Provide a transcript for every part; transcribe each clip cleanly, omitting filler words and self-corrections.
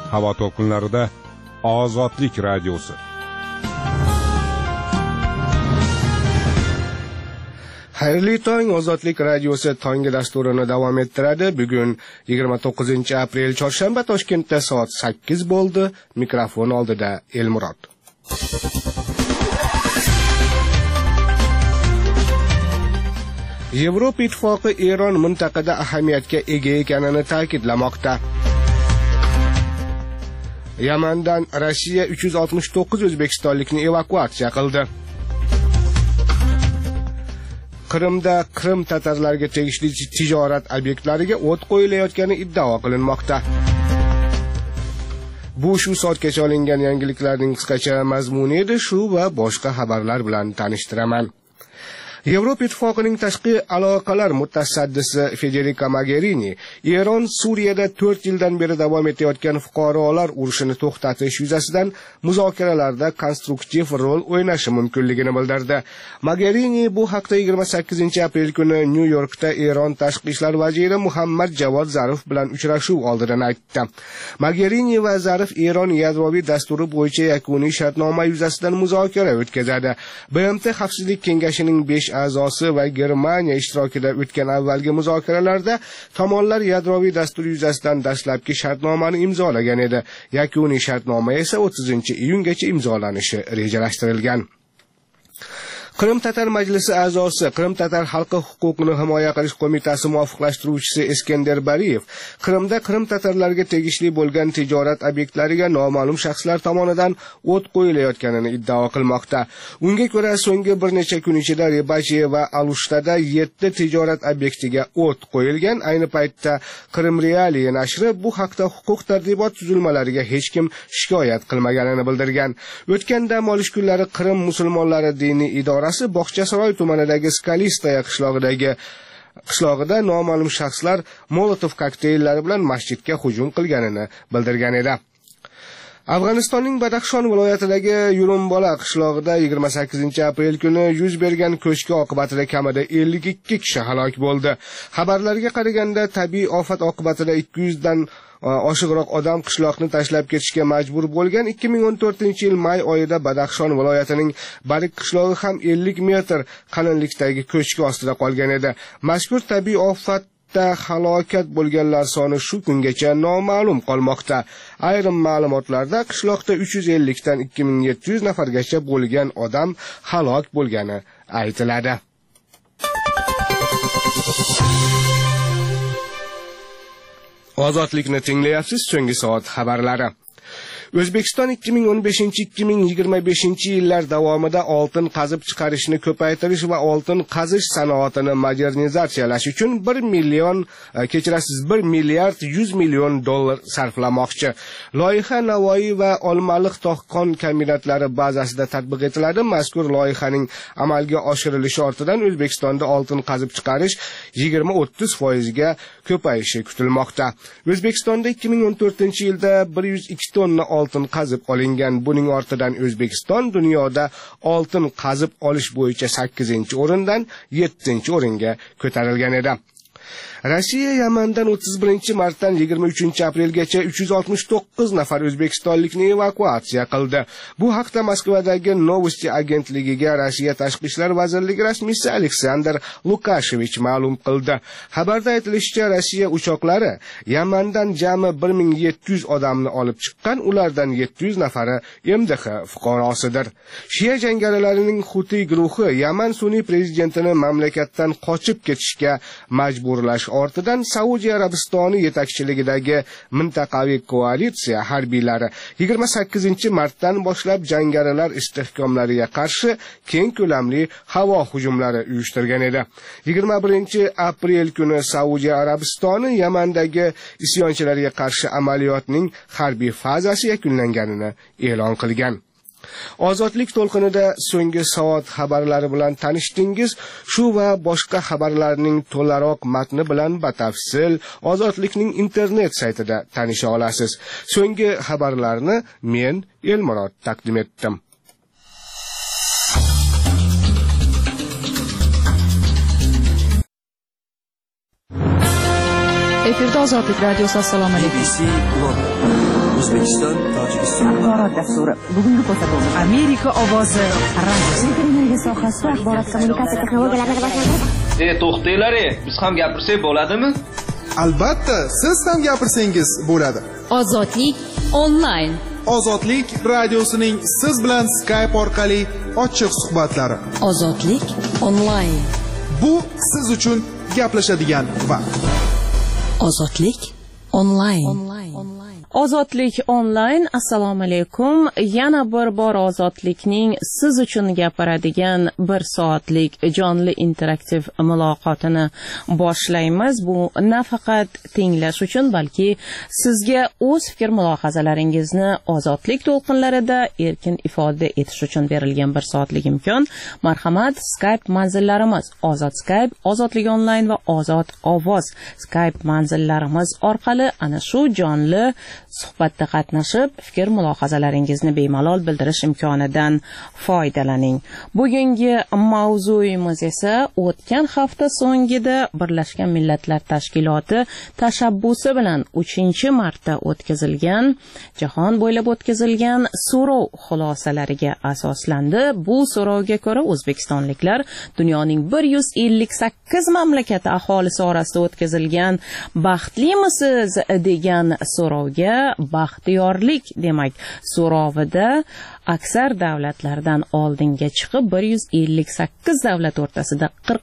Havo to'lqinlarida Ozodlik radiosi. Xayrli tong, Ozodlik radiosi tongi dasturini davom ettiradi. Bugun 29-aprel chorshanba, Toshkentda soat 8 bo'ldi. Mikrofon oldida Elmurod. Yevropa Ittifoqi Eron mintaqada ahamiyatga ega ekanini ta'kidlamoqda. Yamandan Rossiya 369 o'zbekistonlikni evakuatsiya qildi. Qrimda Qrim tatarlarga tegishli tijorat obyektlariga o't qo'yilayotgani iddao qilinmoqda. Bu shu soatgacha olingan yangiliklarning qisqacha mazmuni edi. Shu va boshqa xabarlar bilan tanishtiraman. Yevropa Ittifoqining tashqi aloqalar mutasaddisi Federica Mogherini Eron Suriyada 4 yildan beri davom etayotgan fuqarolar urushini to'xtatish yuzasidan muzokaralarda konstruktiv rol o'ynashi mumkinligini bildirdi. Mogherini bu haqda 28-aprel kuni Nyu-Yorkda Eron tashqi ishlar vaziri Muhammad Javod Zarif bilan uchrashuv oldidan aytdi. Mogherini va Zarif Eron yadroviy dasturi bo'yicha yakuniy shartnoma yuzasidan muzokara o'tkazadi. BMT Xavfsizlik kengashining 5 a'zosi va Germaniya ishtirokida o'tgan avvalgi muzokaralarda tomonlar yadroviy dastur yuzasidan dastlabki shartnomani imzolagan edi. Yakuniy shartnoma esa 30-iyungacha imzolanishi rejalashtirilgan. Qrim Tatar Majlisi a'zosi, Qrim Tatar xalqi huquqini himoya qilish qo'mitasi muvofiqlashtiruvchisi Eskender Bariyev Qrimda Qrim tatarlarga tegishli bo'lgan tijorat obyektlariga noma'lum shaxslar tomonidan o't qo'yilayotganini iddao qilmoqda. Unga ko'ra, so'nggi bir necha kun ichida Rebache va Alushtada 7 tijorat obyektiga o't qo'yilgan. Ayni paytda Qrim Realiya nashri bu haqda huquq tartibot tuzilmalariga hech kim shikoyat qilmaganini bildirgan. O'tgan dam olish kunlari Qrim musulmonlari diniy idorasi Bog'chasaroy tumanidagi Skalistaya qishlog'ida noma'lum shaxslar Molotov kokteyllari bilan masjidga hujum qilganini bildirgan edi. Afg'onistonning Badaxshon viloyatidagi Yurumbola qishlog'ida 28-aprel kuni yuz bergan ko'chki oqibatida kamida 52 kishi halok bo'ldi. Xabarlarga qaraganda, tabiiy ofat oqibatida 200 dan oshiqroq odam qishloqni tashlab ketishga majbur bo'lgan. 2014-yil may oyida Badaxshon viloyatining Barik qishlog'i ham 50 metr qalinlikdagi ko'chki ostida qolgan edi. Mazkur tabiiy ofatda halokat bo'lganlar soni shu kungacha noma'lum qolmoqda. Ayrim ma'lumotlarda qishloqda 350 dan 2700 nafargacha bo'lgan odam halok bo'lgani aytiladi. Ozodlikni tinglayapsiz. So'nggi soat xabarlari. O'zbekiston 2015-2025 yillar davomida oltin qazib chiqarishni ko'paytirish va oltin qazish sanoatini modernizatsiyalash uchun 1 milliard 100 million dollar sarflamoqchi. Loyiha Navoiy va Olmaliq tog' kombinatlari bazasida tatbiq etiladi. Mazkur loyihaning amalga oshirilishi ortidan O'zbekistonda oltin qazib chiqarish 20-30% ga ko'payishi kutilmoqda. O'zbekistonda 2014-yilda 102 tonna oltin qazib olingan. Buning ortidan O'zbekiston dunyoda oltin qazib olish bo'yicha 8-o'rindan 7-o'ringa ko'tarilgan edi. Rossiya Yamandan 31-martdan 23-aprelgacha 369 nafar o'zbekistonlikni evakuatsiya qildi. Bu haqda Moskvadagi Novosti agentligiga Rossiya Tashqi ishlar vazirligi rasmiysi Aleksandr Lukashevich ma'lum qildi. Xabarda aytilishicha, Rossiya uchoqlari Yamandan jami 1700 odamni olib chiqqan. Ulardan 700 nafari MDH fuqarosidir. Shia jangarilarining Huti guruhi Yaman sun'iy prezidentini mamlakatdan qochib ketishga majburlash ortidan Saudiya Arabistoni yetakchiligidagi mintaqaviy koalitsiya harbiylari 28-martdan boshlab jangarilar istehkomlariga qarshi keng ko'lamli havo hujumlari uyushtirgan edi. 21-aprel kuni Saudiya Arabistoni Yamandagi isyonchilarga qarshi amaliyotning harbiy fazasi yakunlanganini e'lon qilgan. Ozodlik to'lqinida so'nggi soat xabarlari bilan tanishdingiz. Shu va boshqa xabarlarning to'laroq matni bilan batafsil Ozodlikning internet saytida tanisha olasiz. So'nggi xabarlarni men Elmurod taqdim etdim. Efirda Ozodlik radiosi. Assalomu alaykum. O'zbekiston, Tojikiston. Axborot dasturi. Bugungi ko'rsatuvimiz Amerika ovozi radiosi. Energiya sohasida axborot kommunikatsiya texnologiyalarini rivojlantirish. To'xtanglar, biz ham gapirsak bo'ladimi? Albatta, siz ham gapirsangiz bo'ladi. Ozodlik onlayn. Ozodlik radiosining siz bilan Skype orqali ochiq suhbatlari. Ozodlik onlayn. Bu siz uchun gaplashadigan vaqt. Ozodlik onlayn. Ozodlik onlayn. Assalomu alaykum. Yana bir bor ozodlikning siz uchun gapiradigan 1 soatlik jonli interaktiv muloqotini boshlaymiz. Bu nafaqat tinglash uchun, balki sizga o'z fikr mulohazalaringizni ozodlik to'lqinlarida erkin ifoda etish uchun berilgan 1 soatlik imkon. Marhamat, Skype manzillarimiz Ozod Skype, Ozodlik onlayn va Ozod ovoz Skype manzillarimiz orqali ana shu jonli suhbatda qatnashib, fikr mulohazalaringizni bemalol bildirish imkonidan foydalaning. Bugungi mavzuyimiz esa o'tgan hafta so'ngida Birlashgan Millatlar Tashkiloti tashabbusi bilan 3-marta o'tkazilgan, jahon bo'ylab o'tkazilgan so'rov xulosalariga asoslandi. Bu so'rovga ko'ra o'zbekistonliklar dunyoning 158 mamlakati aholisi orasida o'tkazilgan baxtlimisiz degan so'rovga baxtiyorlik demak so'rovida aksar davlatlardan oldinga chiqib 158 davlat o'rtasida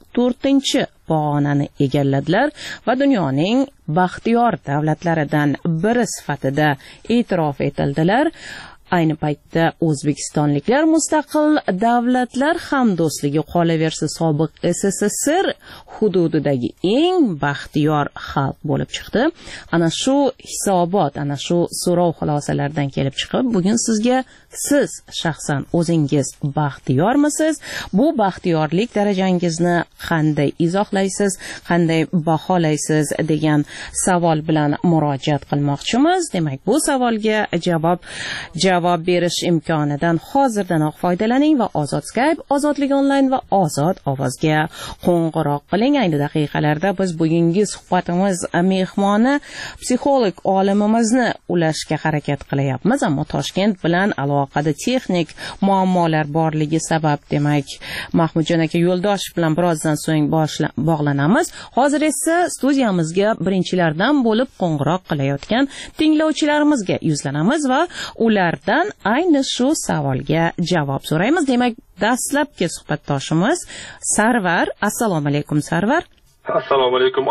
44-pog'onani egalladilar va dunyoning baxtiyor davlatlaridan biri sifatida e'tirof etildilar. Ayni paytda o'zbekistonliklar mustaqil davlatlar hamdo'stligi qolaversa sobiq SSSR hududidagi eng baxtiyor xalq bo'lib chiqdi. Ana shu hisobot, ana shu so'rov xulosalaridan kelib chiqib, bugun sizga siz shaxsan o'zingiz baxtiyormisiz? Bu baxtiyorlik darajangizni qanday izohlaysiz, qanday baholaysiz degan savol bilan murojaat qilmoqchimiz. Demak, bu savolga javob berish imkonidan hozirdanoq foydalaning va Ozod Skype, Ozodlik onlayn va Ozod ovozga qo'ng'iroq qiling. Ayni daqiqalarda biz bugungi suhbatimiz mehmoni psixolog olimimizni ulashga harakat qilyapmiz, ammo Toshkent bilan aloqada texnik muammolar borligi sabab demak Mahmudjon aka Yo'ldoshev bilan birozdan so'ng bog'lanamiz. Hozir esa studiyamizga birinchilardan bo'lib qo'ng'iroq qilayotgan tinglovchilarimizga yuzlanamiz va ulardan ayni shu savolga javob so'raymiz. Demak, dastlabki suhbatdoshimiz Sarvar. Assalomu alaykum Sarvar. Assalomu alaykum.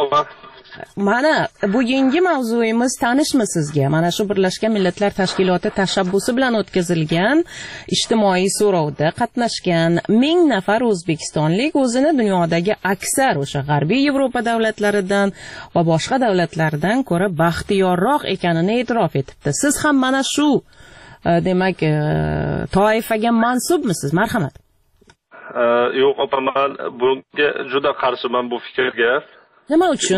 Mana bugungi mavzuyimiz tanishmi sizga? Mana shu Birlashgan Millatlar Tashkiloti tashabbusi bilan o'tkazilgan ijtimoiy so'rovda qatnashgan 1000 nafar o'zbekistonlik o'zini dunyodagi aksar o'sha G'arbiy Yevropa davlatlaridan va boshqa davlatlardan ko'ra baxtiyorroq ekanini e'tirof etibdi. Siz ham mana shu demak toifaga mansubmisiz? Marhamat. Yo'q, opa, men bunga juda qarshiman bu fikrga. Nima uchun?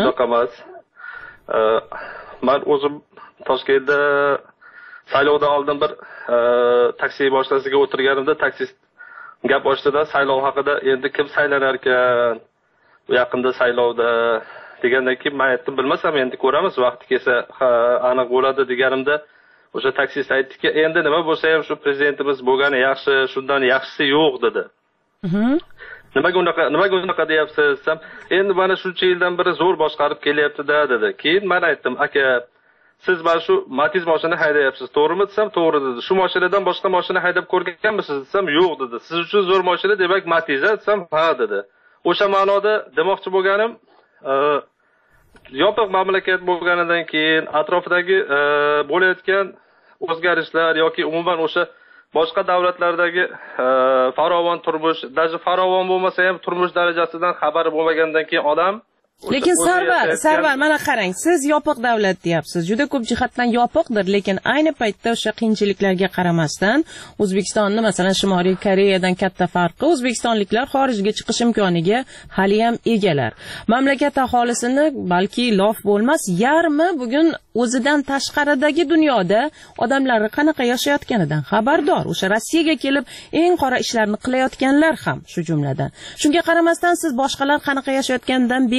Men o'zim Toshkentda saylovdan oldin bir taksi boshqasiga o'tirganimda taksist gap ochdida saylov haqida, endi kim saylanar ekan bu yaqinda saylovda degandan keyin men aytdim, bilmasam endi ko'ramiz, vaqti kelsa aniq bo'ladi deganimda o'sha taksist aytdiki, endi nima bo'lsa ham shu prezidentimiz bo'lgani yaxshi, shundan yaxshisi yo'q dedi. Nimaga unaqa deyapsiz desam, endi mana shuncha yildan beri zo'r boshqarib kelyapti-da dedi. Keyin men aytdim, aka, siz mana shu Matiz mashina haydayapsiz, to'g'rimi desam, to'g'ri dedi. Shu mashinadan boshqa mashina haydab ko'rganmisiz desam, yo'q dedi. Siz uchun zo'r mashina demak Matiz desam, ha dedi. O'sha ma'noda demoqchi bo'lganim, yopiq mamlakat bo'lganidan keyin atrofidagi bo'layotgan o'zgarishlar yoki umuman o'sha boshqa davlatlardagi farovon turmush, даже farovon bo'lmasa ham turmush darajasidan xabari bo'lmagandan keyin odam Lekin Sarvar, mana qarang, siz yopiq davlat deyapsiz. Juda ko'p jihatdan yopiqdir, lekin ayni paytda o'sha qiyinchiliklarga qaramasdan O'zbekistonni masalan Shimoliy Koreyadan katta farqi, o'zbekistonliklar xorijga chiqish imkoniga hali ham egalar. Mamlakat aholisini balki lof bo'lmas, yarmi bugun o'zidan tashqaridagi dunyoda odamlar qanaqa yashayotganidan xabardor. O'sha Rossiyaga kelib eng qora ishlarni qilayotganlar ham shu jumladan. Shunga qaramasdan siz boshqalar qanaqa yashayotganidan